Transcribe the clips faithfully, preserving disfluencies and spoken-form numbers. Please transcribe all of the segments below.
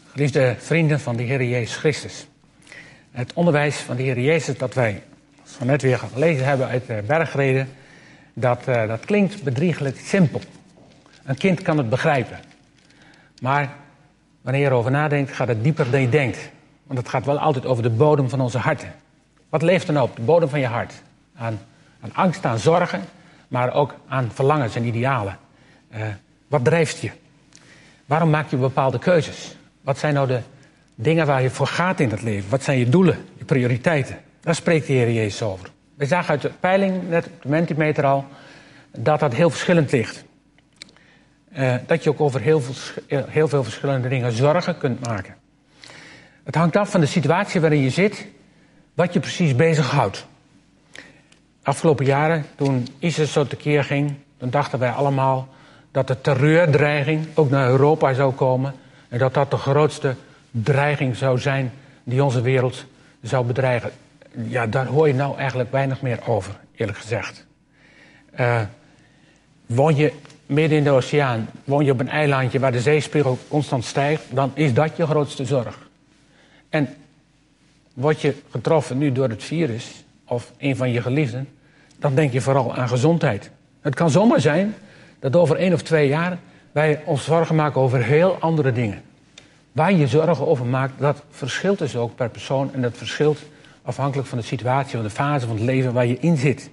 Geliefde vrienden van de Heer Jezus Christus. Het onderwijs van de Heer Jezus dat wij zo net weer gelezen hebben uit de bergreden, dat, uh, dat klinkt bedriegelijk simpel. Een kind kan het begrijpen. Maar wanneer je erover nadenkt, gaat het dieper dan je denkt. Want het gaat wel altijd over de bodem van onze harten. Wat leeft er nou op de bodem van je hart? Aan, aan angst, aan zorgen, maar ook aan verlangens en idealen. Uh, wat drijft je? Waarom maak je bepaalde keuzes? Wat zijn nou de dingen waar je voor gaat in het leven? Wat zijn je doelen, je prioriteiten? Daar spreekt de Heer Jezus over. We zagen uit de peiling, net op de Mentimeter al, dat dat heel verschillend ligt. Uh, dat je ook over heel veel, heel veel verschillende dingen zorgen kunt maken. Het hangt af van de situatie waarin je zit, wat je precies bezighoudt. Afgelopen jaren, toen ISIS zo tekeer ging, dan dachten wij allemaal dat de terreurdreiging ook naar Europa zou komen. En dat dat de grootste dreiging zou zijn die onze wereld zou bedreigen. Ja, daar hoor je nou eigenlijk weinig meer over, eerlijk gezegd. Uh, woon je midden in de oceaan, woon je op een eilandje waar de zeespiegel constant stijgt, dan is dat je grootste zorg. En word je getroffen nu door het virus of een van je geliefden, dan denk je vooral aan gezondheid. Het kan zomaar zijn dat over één of twee jaar wij ons zorgen maken over heel andere dingen. Waar je je zorgen over maakt, dat verschilt dus ook per persoon. En dat verschilt afhankelijk van de situatie, van de fase van het leven waar je in zit.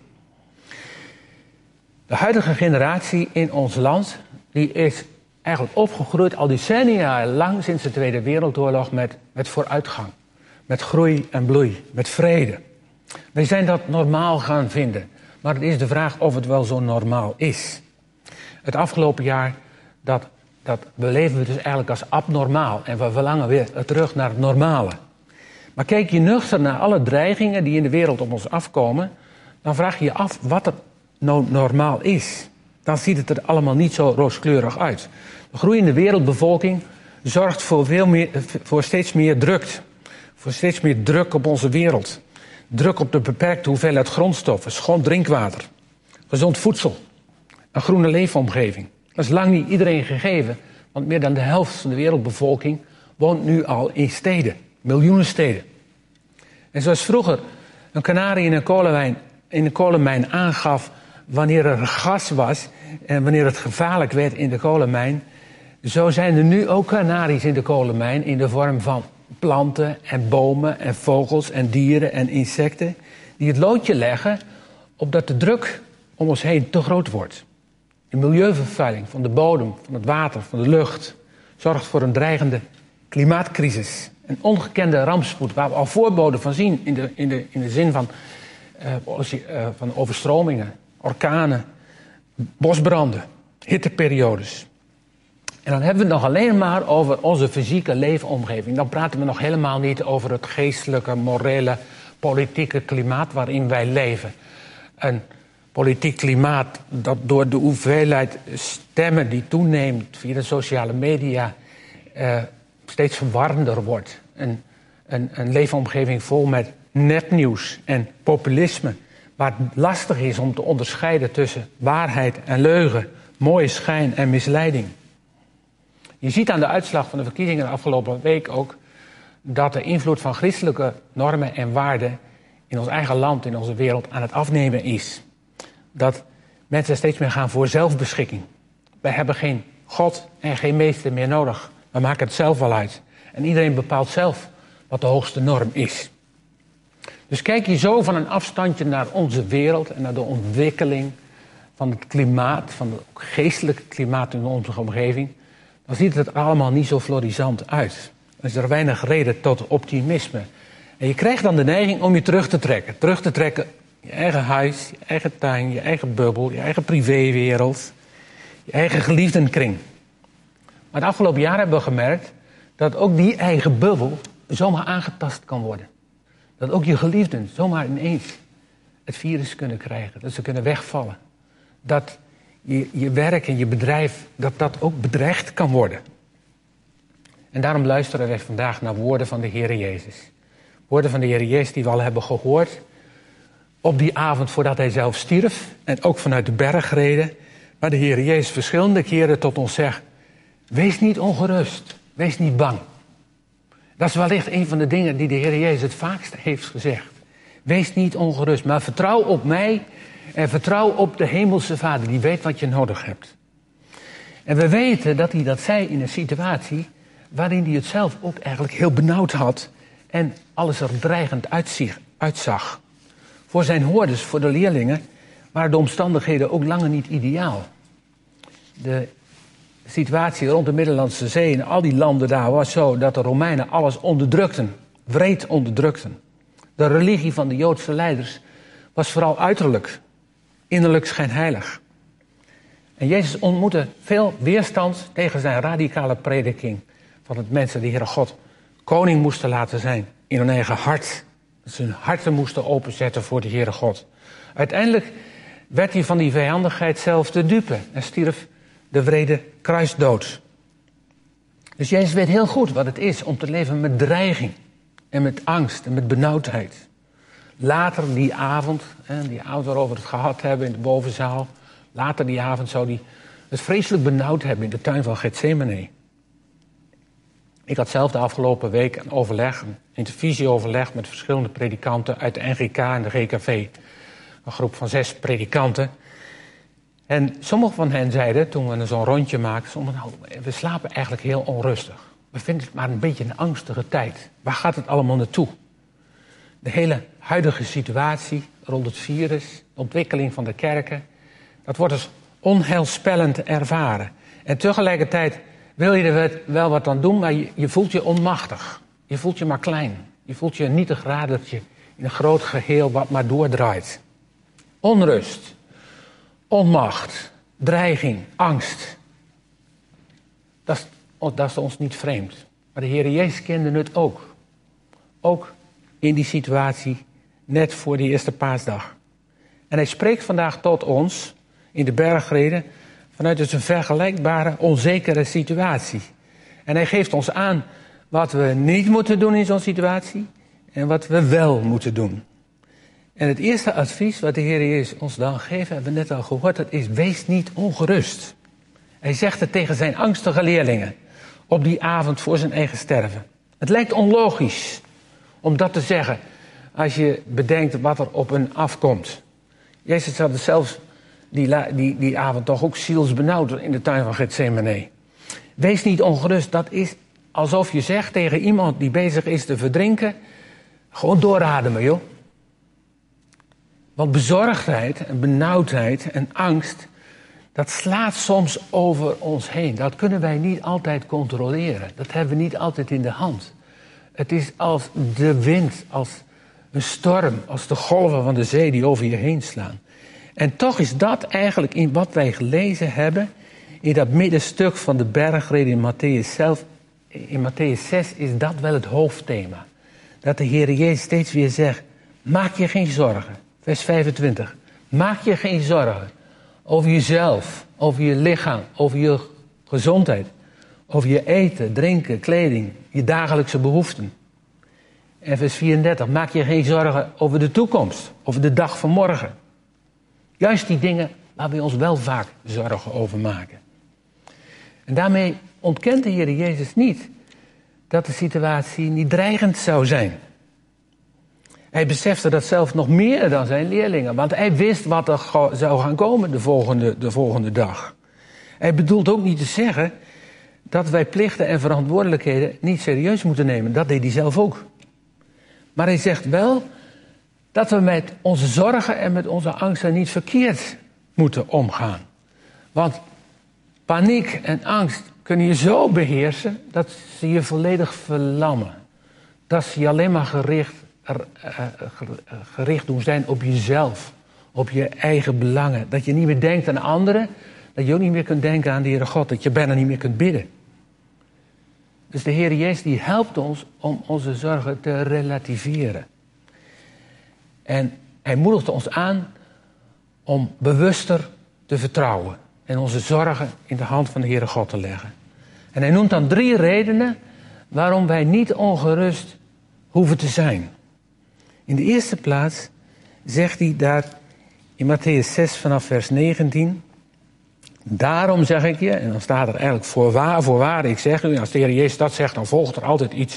De huidige generatie in ons land, die is eigenlijk opgegroeid al decennia lang sinds de Tweede Wereldoorlog met, met vooruitgang. Met groei en bloei, met vrede. Wij zijn dat normaal gaan vinden. Maar het is de vraag of het wel zo normaal is. Het afgelopen jaar, dat, dat beleven we dus eigenlijk als abnormaal. En we verlangen weer terug naar het normale. Maar kijk je nuchter naar alle dreigingen die in de wereld op ons afkomen, dan vraag je je af wat er nou normaal is. Dan ziet het er allemaal niet zo rooskleurig uit. De groeiende wereldbevolking zorgt voor, veel meer, voor steeds meer druk. Voor steeds meer druk op onze wereld. Druk op de beperkte hoeveelheid grondstoffen, schoon drinkwater, gezond voedsel, een groene leefomgeving. Dat is lang niet iedereen gegeven, want meer dan de helft van de wereldbevolking woont nu al in steden, miljoenen steden. En zoals vroeger een kanarie in een kolenmijn, in een kolenmijn aangaf wanneer er gas was en wanneer het gevaarlijk werd in de kolenmijn, zo zijn er nu ook kanaries in de kolenmijn in de vorm van planten en bomen en vogels en dieren en insecten die het loodje leggen opdat de druk om ons heen te groot wordt. De milieuvervuiling van de bodem, van het water, van de lucht zorgt voor een dreigende klimaatcrisis. Een ongekende rampspoed waar we al voorboden van zien in de, in de, in de zin van, uh, uh, van overstromingen, orkanen, bosbranden, hitteperiodes. En dan hebben we het nog alleen maar over onze fysieke leefomgeving. Dan praten we nog helemaal niet over het geestelijke, morele, politieke klimaat waarin wij leven. Een politiek klimaat dat door de hoeveelheid stemmen die toeneemt via de sociale media uh, steeds verwarrender wordt. Een, een, een leefomgeving vol met nepnieuws en populisme, waar het lastig is om te onderscheiden tussen waarheid en leugen, mooie schijn en misleiding. Je ziet aan de uitslag van de verkiezingen de afgelopen week ook dat de invloed van christelijke normen en waarden in ons eigen land, in onze wereld, aan het afnemen is. Dat mensen steeds meer gaan voor zelfbeschikking. Wij hebben geen God en geen meester meer nodig. We maken het zelf wel uit. En iedereen bepaalt zelf wat de hoogste norm is. Dus kijk je zo van een afstandje naar onze wereld en naar de ontwikkeling van het klimaat, van het geestelijke klimaat in onze omgeving, dan ziet het er allemaal niet zo florisant uit. Dan is er weinig reden tot optimisme. En je krijgt dan de neiging om je terug te trekken. Terug te trekken je eigen huis, je eigen tuin, je eigen bubbel, je eigen privéwereld, je eigen geliefdenkring. Maar het afgelopen jaar hebben we gemerkt dat ook die eigen bubbel zomaar aangetast kan worden. Dat ook je geliefden zomaar ineens het virus kunnen krijgen. Dat ze kunnen wegvallen. Dat je, je werk en je bedrijf, dat dat ook bedreigd kan worden. En daarom luisteren wij vandaag naar woorden van de Heer Jezus. Woorden van de Heer Jezus die we al hebben gehoord op die avond voordat hij zelf stierf. En ook vanuit de bergreden. Waar de Heer Jezus verschillende keren tot ons zegt: wees niet ongerust, wees niet bang. Dat is wellicht een van de dingen die de Heer Jezus het vaakst heeft gezegd. Wees niet ongerust, maar vertrouw op mij en vertrouw op de hemelse Vader. Die weet wat je nodig hebt. En we weten dat hij dat zei in een situatie waarin hij het zelf ook eigenlijk heel benauwd had. En alles er dreigend uitzag. Voor zijn hoorders, voor de leerlingen, waren de omstandigheden ook lange niet ideaal. De situatie rond de Middellandse Zee en al die landen daar was zo dat de Romeinen alles onderdrukten. Wreed onderdrukten. De religie van de Joodse leiders was vooral uiterlijk. Innerlijk schijnheilig. En Jezus ontmoette veel weerstand tegen zijn radicale prediking. Van het mensen die Heere God koning moesten laten zijn in hun eigen hart. Dat ze hun harten moesten openzetten voor de Heere God. Uiteindelijk werd hij van die vijandigheid zelf de dupe en stierf de wrede kruisdood. Dus Jezus weet heel goed wat het is om te leven met dreiging en met angst en met benauwdheid. Later die avond, die avond waarover we het gehad hebben in de bovenzaal, later die avond zou hij het vreselijk benauwd hebben in de tuin van Getsemane. Ik had zelf de afgelopen week een overleg, een intervisieoverleg met verschillende predikanten uit de N G K en de G K V. Een groep van zes predikanten. En sommige van hen zeiden, toen we zo'n rondje maakten, sommigen, nou, we slapen eigenlijk heel onrustig. We vinden het maar een beetje een angstige tijd. Waar gaat het allemaal naartoe? De hele huidige situatie rond het virus, de ontwikkeling van de kerken, dat wordt als onheilspellend ervaren. En tegelijkertijd wil je er wel wat aan doen, maar je, je voelt je onmachtig. Je voelt je maar klein. Je voelt je een nietig radertje in een groot geheel wat maar doordraait. Onrust, onmacht, dreiging, angst. Dat is, dat is ons niet vreemd. Maar de Heer Jezus kende het ook. Ook in die situatie, net voor die eerste paasdag. En hij spreekt vandaag tot ons in de bergreden vanuit dus een vergelijkbare, onzekere situatie. En hij geeft ons aan wat we niet moeten doen in zo'n situatie en wat we wel moeten doen. En het eerste advies wat de Heer Jezus ons dan geeft, hebben we net al gehoord, dat is: wees niet ongerust. Hij zegt het tegen zijn angstige leerlingen op die avond voor zijn eigen sterven. Het lijkt onlogisch om dat te zeggen als je bedenkt wat er op hen afkomt. Jezus had het zelfs die, die, die avond toch ook zielsbenauwd in de tuin van Getsemane. Wees niet ongerust, dat is alsof je zegt tegen iemand die bezig is te verdrinken: gewoon doorademen, joh. Want bezorgdheid en benauwdheid en angst, dat slaat soms over ons heen. Dat kunnen wij niet altijd controleren. Dat hebben we niet altijd in de hand. Het is als de wind, als een storm, als de golven van de zee die over je heen slaan. En toch is dat eigenlijk in wat wij gelezen hebben, in dat middenstuk van de bergreden in Mattheüs zelf, in Mattheüs zes, is dat wel het hoofdthema. Dat de Heer Jezus steeds weer zegt: maak je geen zorgen. Vers vijfentwintig. Maak je geen zorgen over jezelf, over je lichaam, over je gezondheid, over je eten, drinken, kleding, je dagelijkse behoeften. En vers vierendertig. Maak je geen zorgen over de toekomst, over de dag van morgen. Juist die dingen waar we ons wel vaak zorgen over maken. En daarmee ontkent de Heer Jezus niet dat de situatie niet dreigend zou zijn. Hij besefte dat zelf nog meer dan zijn leerlingen. Want hij wist wat er zou gaan komen de volgende, de volgende dag. Hij bedoelt ook niet te zeggen dat wij plichten en verantwoordelijkheden niet serieus moeten nemen. Dat deed hij zelf ook. Maar hij zegt wel dat we met onze zorgen en met onze angsten niet verkeerd moeten omgaan. Want paniek en angst kunnen je zo beheersen dat ze je volledig verlammen. Dat ze je alleen maar gericht, gericht doen zijn op jezelf, op je eigen belangen. Dat je niet meer denkt aan anderen, dat je ook niet meer kunt denken aan de Heere God, dat je bijna niet meer kunt bidden. Dus de Heer Jezus die helpt ons om onze zorgen te relativeren. En hij moedigt ons aan om bewuster te vertrouwen en onze zorgen in de hand van de Heere God te leggen. En hij noemt dan drie redenen waarom wij niet ongerust hoeven te zijn. In de eerste plaats zegt hij daar in Mattheüs zes vanaf vers negentien... Daarom zeg ik je, en dan staat er eigenlijk voorwaar, voorwaar, ik zeg u, als de Heer Jezus dat zegt, dan volgt er altijd iets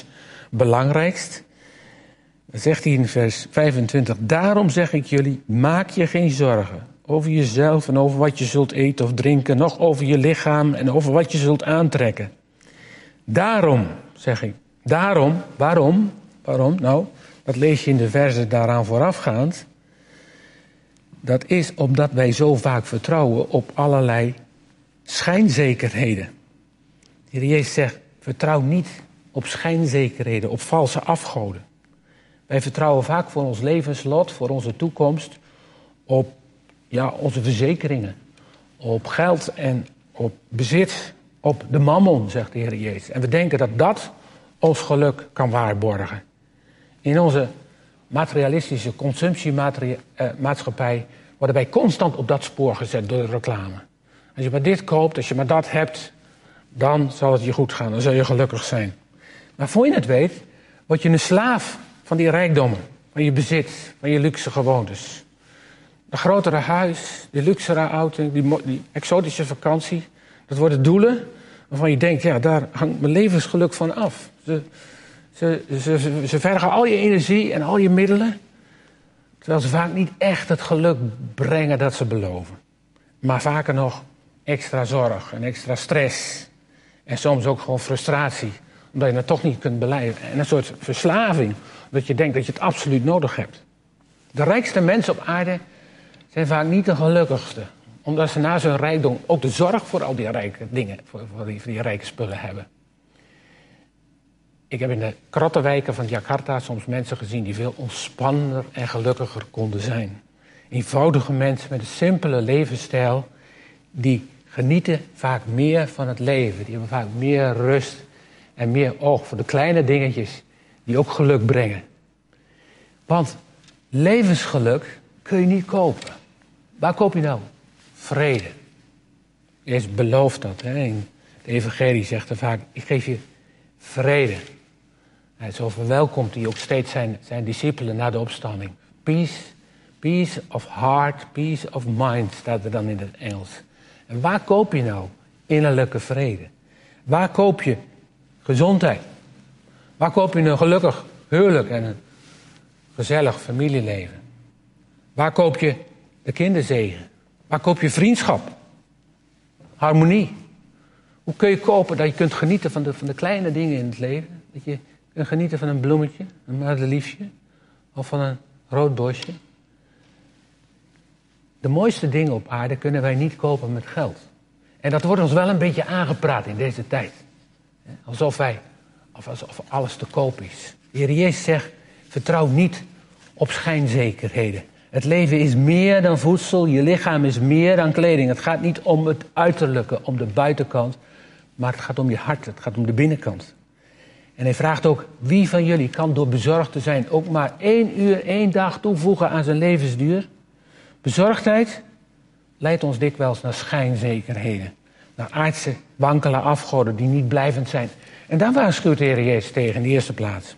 belangrijkst. Dan zegt hij in vers vijfentwintig, daarom zeg ik jullie, maak je geen zorgen over jezelf en over wat je zult eten of drinken, nog over je lichaam en over wat je zult aantrekken. Daarom, zeg ik, daarom, waarom, waarom? Nou, dat lees je in de verzen daaraan voorafgaand. Dat is omdat wij zo vaak vertrouwen op allerlei schijnzekerheden. De Heer Jezus zegt, vertrouw niet op schijnzekerheden, op valse afgoden. Wij vertrouwen vaak voor ons levenslot, voor onze toekomst, op ja, onze verzekeringen, op geld en op bezit, op de mammon, zegt de Heer Jezus. En we denken dat dat ons geluk kan waarborgen. In onze materialistische consumptiemaatschappij worden wij constant op dat spoor gezet door de reclame. Als je maar dit koopt, als je maar dat hebt, dan zal het je goed gaan, dan zul je gelukkig zijn. Maar voor je het weet, word je een slaaf van die rijkdommen, van je bezit, van je luxe gewoontes. De grotere huis, die luxere auto, die, die exotische vakantie, dat worden doelen waarvan je denkt, ja, daar hangt mijn levensgeluk van af. Ze, ze, ze, ze, ze vergen al je energie en al je middelen, terwijl ze vaak niet echt het geluk brengen dat ze beloven. Maar vaker nog extra zorg en extra stress. En soms ook gewoon frustratie, omdat je het toch niet kunt beleiden. En een soort verslaving, omdat je denkt dat je het absoluut nodig hebt. De rijkste mensen op aarde zijn vaak niet de gelukkigste. Omdat ze naast hun rijkdom ook de zorg voor al die rijke dingen, voor, voor, die, voor die rijke spullen hebben. Ik heb in de krottenwijken van Jakarta soms mensen gezien die veel ontspannender en gelukkiger konden zijn. Eenvoudige mensen met een simpele levensstijl, die genieten vaak meer van het leven. Die hebben vaak meer rust en meer oog voor de kleine dingetjes die ook geluk brengen. Want levensgeluk kun je niet kopen. Waar koop je nou? Vrede. Jezus belooft dat. Hè? In de evangelie zegt er vaak, ik geef je vrede. En zo verwelkomt hij ook steeds zijn, zijn discipelen na de opstanding. Peace, peace of heart, peace of mind, staat er dan in het Engels. En waar koop je nou innerlijke vrede? Waar koop je gezondheid? Waar koop je een gelukkig huwelijk en een gezellig familieleven? Waar koop je de kinderzegen? Waar koop je vriendschap? Harmonie? Hoe kun je kopen dat je kunt genieten van de, van de kleine dingen in het leven? Dat je kunt genieten van een bloemetje, een madeliefje of van een rood bosje? De mooiste dingen op aarde kunnen wij niet kopen met geld. En dat wordt ons wel een beetje aangepraat in deze tijd. Alsof wij, of alsof alles te koop is. De Heer Jezus zegt, vertrouw niet op schijnzekerheden. Het leven is meer dan voedsel, je lichaam is meer dan kleding. Het gaat niet om het uiterlijke, om de buitenkant, maar het gaat om je hart, het gaat om de binnenkant. En hij vraagt ook, wie van jullie kan door bezorgd te zijn ook maar één uur, één dag toevoegen aan zijn levensduur? Bezorgdheid leidt ons dikwijls naar schijnzekerheden. Naar aardse, wankele afgoden die niet blijvend zijn. En daar waarschuwt de Heer Jezus tegen in de eerste plaats.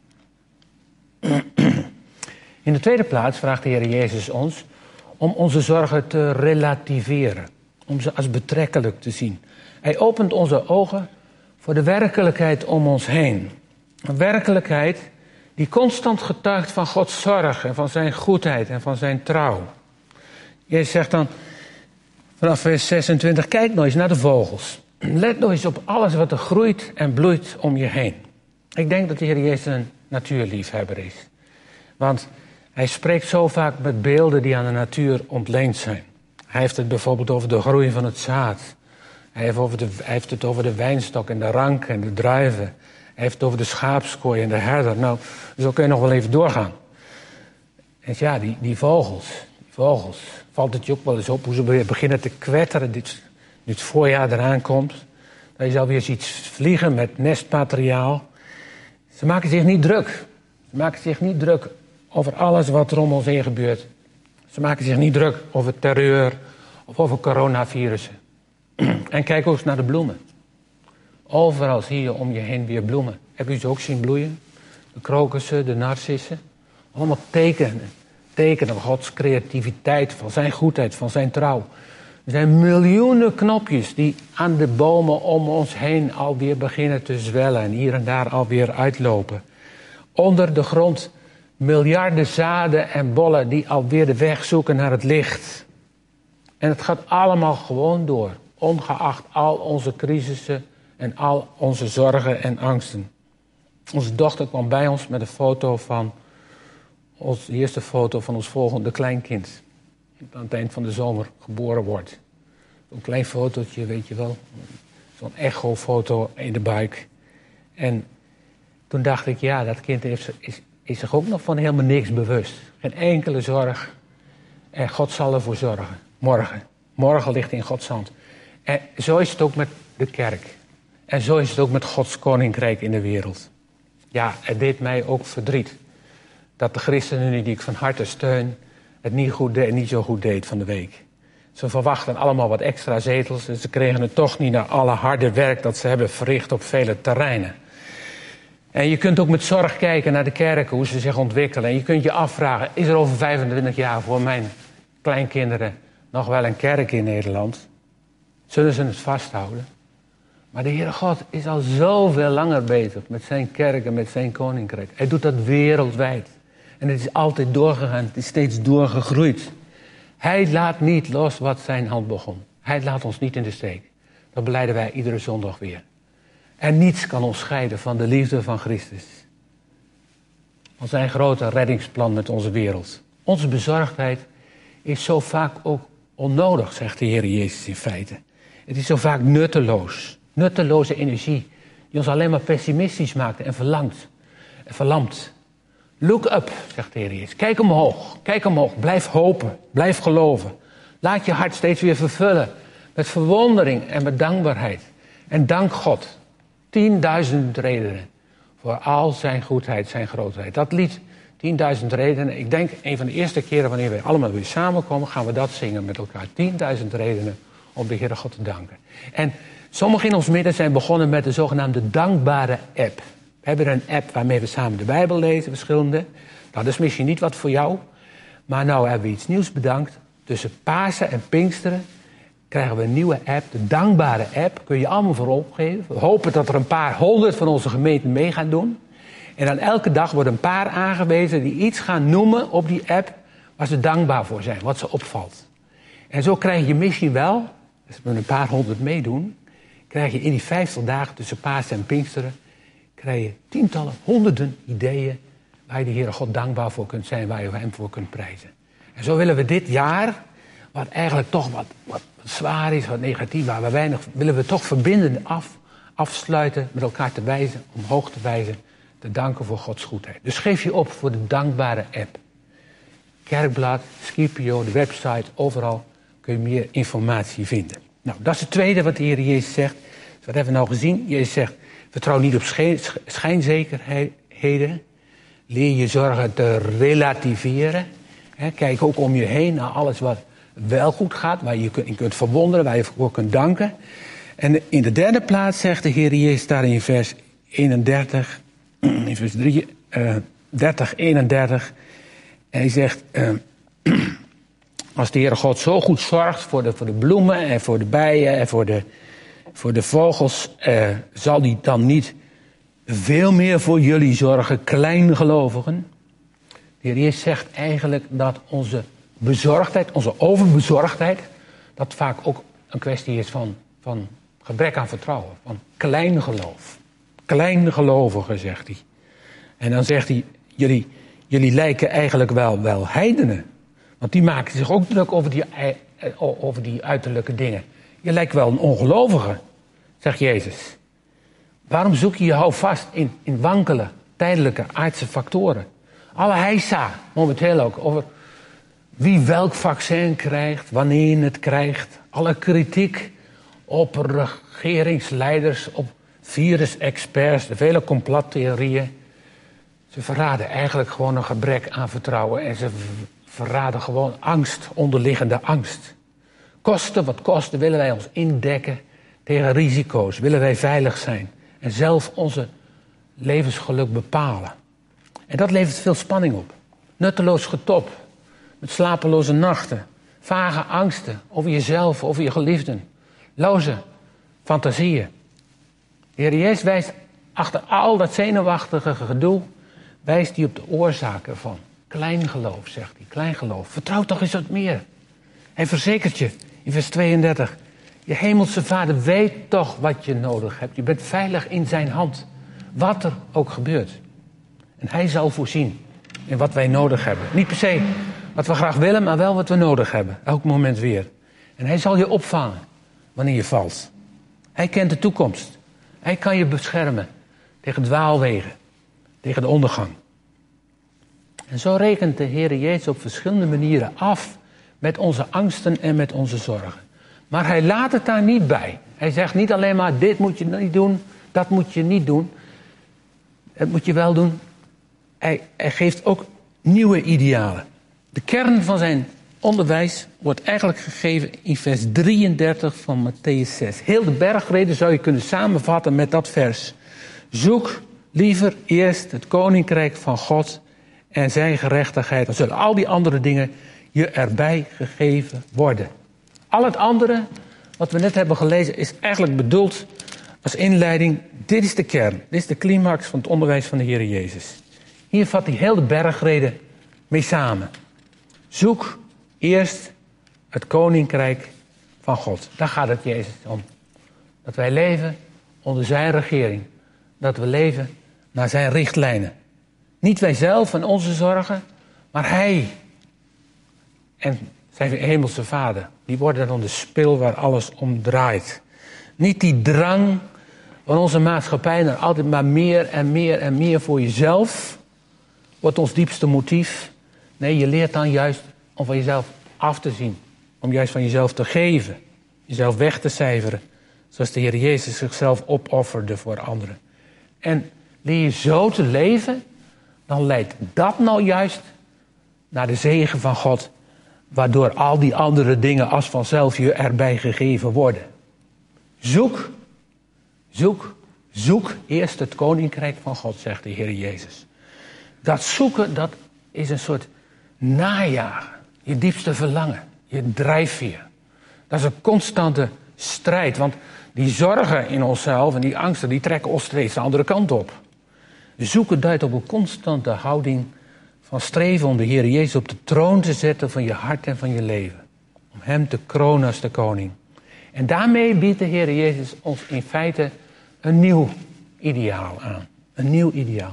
In de tweede plaats vraagt de Heer Jezus ons om onze zorgen te relativeren. Om ze als betrekkelijk te zien. Hij opent onze ogen voor de werkelijkheid om ons heen. Een werkelijkheid die constant getuigt van Gods zorg en van zijn goedheid en van zijn trouw. Jezus zegt dan vanaf vers zesentwintig, kijk nou eens naar de vogels. Let nou eens op alles wat er groeit en bloeit om je heen. Ik denk dat de Heer Jezus een natuurliefhebber is. Want hij spreekt zo vaak met beelden die aan de natuur ontleend zijn. Hij heeft het bijvoorbeeld over de groei van het zaad. Hij heeft, over de, hij heeft het over de wijnstok en de rank en de druiven. Hij heeft het over de schaapskooi en de herder. Nou, zo kun je nog wel even doorgaan. En ja, die, die vogels, die vogels. Valt het je ook wel eens op hoe ze weer beginnen te kwetteren, dit, nu het voorjaar eraan komt. Dat je alweer ziet vliegen met nestmateriaal. Ze maken zich niet druk. Ze maken zich niet druk over alles wat er om ons heen gebeurt. Ze maken zich niet druk over terreur of over coronavirussen. En kijk ook eens naar de bloemen. Overal zie je om je heen weer bloemen. Heb je ze ook zien bloeien? De krokussen, de narcissen. Allemaal tekenen. Tekenen van Gods creativiteit, van zijn goedheid, van zijn trouw. Er zijn miljoenen knopjes die aan de bomen om ons heen alweer beginnen te zwellen en hier en daar alweer uitlopen. Onder de grond miljarden zaden en bollen die alweer de weg zoeken naar het licht. En het gaat allemaal gewoon door, ongeacht al onze crisissen en al onze zorgen en angsten. Onze dochter kwam bij ons met een foto van, onze eerste foto van ons volgende kleinkind. Dat aan het eind van de zomer geboren wordt. Een klein fotootje, weet je wel. Zo'n echo-foto in de buik. En toen dacht ik, ja, dat kind heeft, is, is zich ook nog van helemaal niks bewust. Geen enkele zorg. En God zal ervoor zorgen. Morgen. Morgen ligt in Gods hand. En zo is het ook met de kerk. En zo is het ook met Gods koninkrijk in de wereld. Ja, het deed mij ook verdriet. Dat de ChristenUnie, die ik van harte steun, het niet, goed deed, niet zo goed deed van de week. Ze verwachten allemaal wat extra zetels en ze kregen het toch niet na alle harde werk dat ze hebben verricht op vele terreinen. En je kunt ook met zorg kijken naar de kerken, hoe ze zich ontwikkelen. En je kunt je afvragen, is er over vijfentwintig jaar voor mijn kleinkinderen nog wel een kerk in Nederland? Zullen ze het vasthouden? Maar de Heere God is al zoveel langer bezig met zijn kerk en met zijn koninkrijk. Hij doet dat wereldwijd. En het is altijd doorgegaan, het is steeds doorgegroeid. Hij laat niet los wat zijn hand begon. Hij laat ons niet in de steek. Dat belijden wij iedere zondag weer. En niets kan ons scheiden van de liefde van Christus. Van zijn grote reddingsplan met onze wereld. Onze bezorgdheid is zo vaak ook onnodig, zegt de Heer Jezus in feite. Het is zo vaak nutteloos. Nutteloze energie die ons alleen maar pessimistisch maakt en verlangt. En verlamt. Look up, zegt de Heer Jezus. Kijk omhoog, kijk omhoog. Blijf hopen, blijf geloven. Laat je hart steeds weer vervullen met verwondering en met dankbaarheid. En dank God. Tienduizend redenen voor al zijn goedheid, zijn grootheid. Dat lied, tienduizend redenen. Ik denk, een van de eerste keren wanneer we allemaal weer samenkomen, gaan we dat zingen met elkaar. Tienduizend redenen om de Heere God te danken. En sommigen in ons midden zijn begonnen met de zogenaamde dankbare app. We hebben een app waarmee we samen de Bijbel lezen, verschillende. Dat is misschien niet wat voor jou. Maar nou hebben we iets nieuws bedacht. Tussen Pasen en Pinksteren krijgen we een nieuwe app. De dankbare app. Kun je allemaal voor opgeven. We hopen dat er een paar honderd van onze gemeenten mee gaan doen. En dan elke dag worden een paar aangewezen die iets gaan noemen op die app waar ze dankbaar voor zijn. Wat ze opvalt. En zo krijg je misschien wel, als we een paar honderd meedoen, krijg je in die vijftig dagen tussen Pasen en Pinksteren, krijg je tientallen, honderden ideeën waar je de Heere God dankbaar voor kunt zijn, waar je hem voor kunt prijzen. En zo willen we dit jaar, wat eigenlijk toch wat, wat zwaar is, wat negatief, waar we weinig, willen we toch verbinden af, afsluiten, met elkaar te wijzen, omhoog te wijzen, te danken voor Gods goedheid. Dus geef je op voor de dankbare app. Kerkblad, Scipio, de website, overal kun je meer informatie vinden. Nou, dat is het tweede wat de Heer Jezus zegt. Dus wat hebben we nou gezien? Jezus zegt, vertrouw niet op schijnzekerheden. Leer je zorgen te relativeren. He, kijk ook om je heen naar alles wat wel goed gaat, waar je in kunt verwonderen, waar je voor kunt danken. En in de derde plaats zegt de Heer Jezus daar in vers eenendertig, in vers drie, uh, dertig, eenendertig. Hij zegt, uh, als de Heere God zo goed zorgt voor de, voor de bloemen en voor de bijen en voor de, voor de vogels, uh, zal hij dan niet veel meer voor jullie zorgen, kleingelovigen? De Heer Jezus zegt eigenlijk dat onze bezorgdheid, onze overbezorgdheid, dat vaak ook een kwestie is van, van gebrek aan vertrouwen, van kleingeloof. Kleingelovigen, zegt hij. En dan zegt hij, jullie, jullie lijken eigenlijk wel, wel heidenen. Want die maken zich ook druk over die, over die uiterlijke dingen. Je lijkt wel een ongelovige, zegt Jezus. Waarom zoek je je houvast in, in wankele, tijdelijke, aardse factoren? Alle heisa, momenteel ook, over wie welk vaccin krijgt, wanneer je het krijgt. Alle kritiek op regeringsleiders, op virusexperts, de vele complottheorieën. Ze verraden eigenlijk gewoon een gebrek aan vertrouwen. En ze verraden gewoon angst, onderliggende angst. Kosten wat kosten willen wij ons indekken tegen risico's. Willen wij veilig zijn. En zelf onze levensgeluk bepalen. En dat levert veel spanning op. Nutteloos getop. Met slapeloze nachten. vage angsten over jezelf, over je geliefden. Loze fantasieën. De Heer Jezus wijst achter al dat zenuwachtige gedoe, wijst hij op de oorzaak ervan. Klein geloof, zegt hij. Klein geloof. Vertrouw toch eens wat meer. Hij verzekert je in vers tweeëndertig. Je hemelse Vader weet toch wat je nodig hebt. Je bent veilig in zijn hand. Wat er ook gebeurt. En hij zal voorzien in wat wij nodig hebben. Niet per se wat we graag willen, maar wel wat we nodig hebben. Elk moment weer. En hij zal je opvangen wanneer je valt. Hij kent de toekomst. Hij kan je beschermen tegen dwaalwegen. Tegen de ondergang. En zo rekent de Heer Jezus op verschillende manieren af met onze angsten en met onze zorgen. Maar hij laat het daar niet bij. Hij zegt niet alleen maar, dit moet je niet doen, dat moet je niet doen. Dat moet je wel doen. Hij, hij geeft ook nieuwe idealen. De kern van zijn onderwijs wordt eigenlijk gegeven in vers drieëndertig van Mattheüs zes. Heel de bergreden zou je kunnen samenvatten met dat vers. Zoek liever eerst het koninkrijk van God en zijn gerechtigheid. Dan zullen al die andere dingen je erbij gegeven worden. Al het andere wat we net hebben gelezen is eigenlijk bedoeld als inleiding. Dit is de kern. Dit is de climax van het onderwijs van de Heer Jezus. Hier vat hij heel de bergreden mee samen. Zoek eerst het koninkrijk van God. Daar gaat het Jezus om. Dat wij leven onder zijn regering. Dat we leven naar zijn richtlijnen. Niet wij zelf en onze zorgen, maar hij en zijn hemelse Vader. Die worden dan de spil waar alles om draait. Niet die drang van onze maatschappij naar altijd maar meer en meer en meer voor jezelf. Wordt ons diepste motief. Nee, je leert dan juist om van jezelf af te zien. Om juist van jezelf te geven. Jezelf weg te cijferen. Zoals de Heer Jezus zichzelf opofferde voor anderen. En leer je zo te leven, dan leidt dat nou juist naar de zegen van God. Waardoor al die andere dingen als vanzelf je erbij gegeven worden. Zoek, zoek, zoek eerst het koninkrijk van God, zegt de Heer Jezus. Dat zoeken, dat is een soort najagen. Je diepste verlangen, je drijfveer. Dat is een constante strijd, want die zorgen in onszelf en die angsten, die trekken ons steeds de andere kant op. Zoeken duidt op een constante houding van streven om de Heer Jezus op de troon te zetten van je hart en van je leven. Om hem te kronen als de koning. En daarmee biedt de Heer Jezus ons in feite een nieuw ideaal aan. Een nieuw ideaal.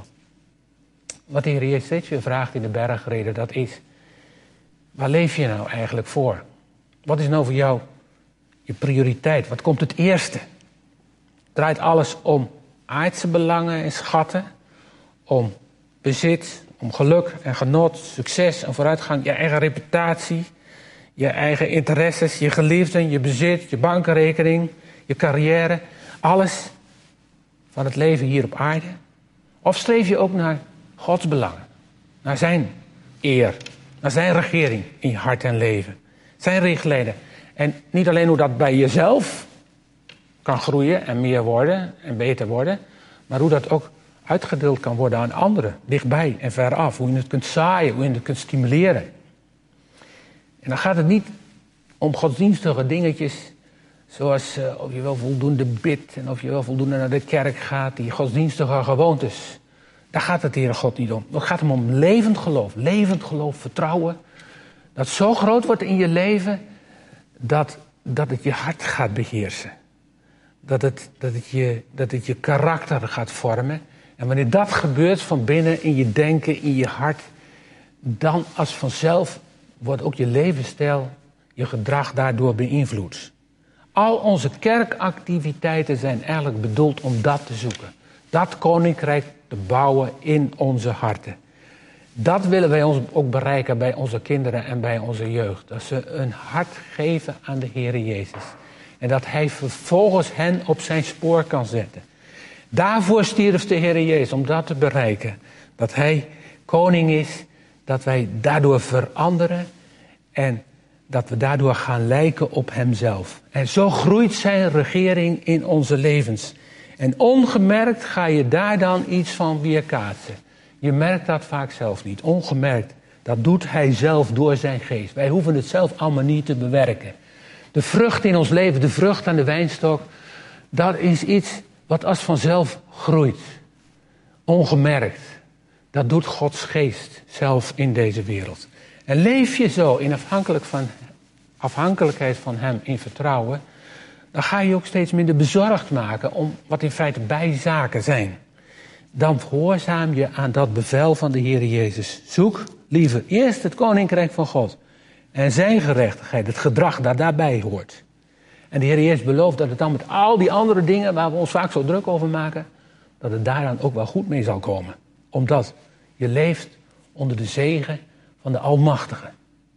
Wat de Heer Jezus steeds weer vraagt in de bergreden, dat is: waar leef je nou eigenlijk voor? Wat is nou voor jou je prioriteit? Wat komt het eerste? Draait alles om aardse belangen en schatten? Om bezit, om geluk en genot, succes en vooruitgang, je eigen reputatie, je eigen interesses, je geliefden, je bezit, je bankrekening, je carrière, alles van het leven hier op aarde? Of streef je ook naar Gods belangen, naar zijn eer, naar zijn regering in je hart en leven, zijn richtlijnen? En niet alleen hoe dat bij jezelf kan groeien en meer worden en beter worden, maar hoe dat ook uitgedeeld kan worden aan anderen, dichtbij en veraf. Hoe je het kunt zaaien, hoe je het kunt stimuleren. En dan gaat het niet om godsdienstige dingetjes, zoals uh, of je wel voldoende bidt en of je wel voldoende naar de kerk gaat, die godsdienstige gewoontes. Daar gaat het de Heere God niet om. Het gaat hem om levend geloof, levend geloof, vertrouwen, dat zo groot wordt in je leven, dat, dat het je hart gaat beheersen. Dat het, dat, het je, dat het je karakter gaat vormen. En wanneer dat gebeurt van binnen in je denken, in je hart, dan als vanzelf wordt ook je levensstijl, je gedrag daardoor beïnvloed. Al onze kerkactiviteiten zijn eigenlijk bedoeld om dat te zoeken. Dat koninkrijk te bouwen in onze harten. Dat willen wij ons ook bereiken bij onze kinderen en bij onze jeugd. Dat ze een hart geven aan de Heer Jezus. En dat hij vervolgens hen op zijn spoor kan zetten. Daarvoor stierf de Heer Jezus, om dat te bereiken. Dat hij koning is, dat wij daardoor veranderen en dat we daardoor gaan lijken op hemzelf. En zo groeit zijn regering in onze levens. En ongemerkt ga je daar dan iets van weerkaatsen. Je merkt dat vaak zelf niet. Ongemerkt Dat doet hij zelf door zijn geest. Wij hoeven het zelf allemaal niet te bewerken. De vrucht in ons leven, de vrucht aan de wijnstok, dat is iets wat als vanzelf groeit. Ongemerkt. Dat doet Gods geest zelf in deze wereld. En leef je zo in afhankelijk van, afhankelijkheid van hem in vertrouwen, dan ga je ook steeds minder bezorgd maken om wat in feite bijzaken zijn. Dan gehoorzaam je aan dat bevel van de Heer Jezus. Zoek liever eerst het koninkrijk van God en zijn gerechtigheid, het gedrag dat daarbij hoort. En de Heer Jezus belooft dat het dan met al die andere dingen waar we ons vaak zo druk over maken, dat het daar dan ook wel goed mee zal komen. Omdat je leeft onder de zegen van de Almachtige.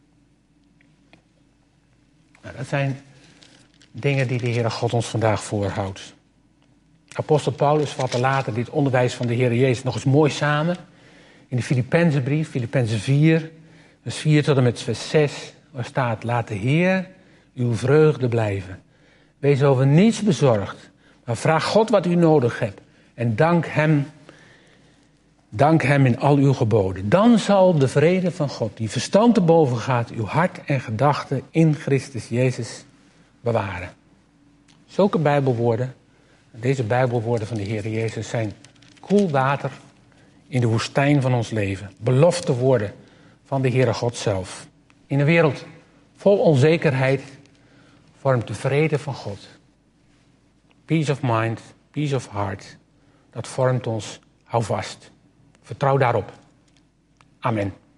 Nou, dat zijn dingen die de Heere God ons vandaag voorhoudt. Apostel Paulus vatte later dit onderwijs van de Heere Jezus nog eens mooi samen. In de Filippenzenbrief, Filippenzen vier, vers vier tot en met vers zes, waar staat: laat de Heer uw vreugde blijven. Wees over niets bezorgd, maar vraag God wat u nodig hebt. En dank hem, dank hem in al uw geboden. Dan zal de vrede van God, die verstand te boven gaat, uw hart en gedachten in Christus Jezus bewaren. Zulke Bijbelwoorden, deze Bijbelwoorden van de Heer Jezus, zijn koel water in de woestijn van ons leven. Belofte woorden van de Heere God zelf. In een wereld vol onzekerheid vormt de vrede van God. Peace of mind, peace of heart. Dat vormt ons, hou vast. Vertrouw daarop. Amen.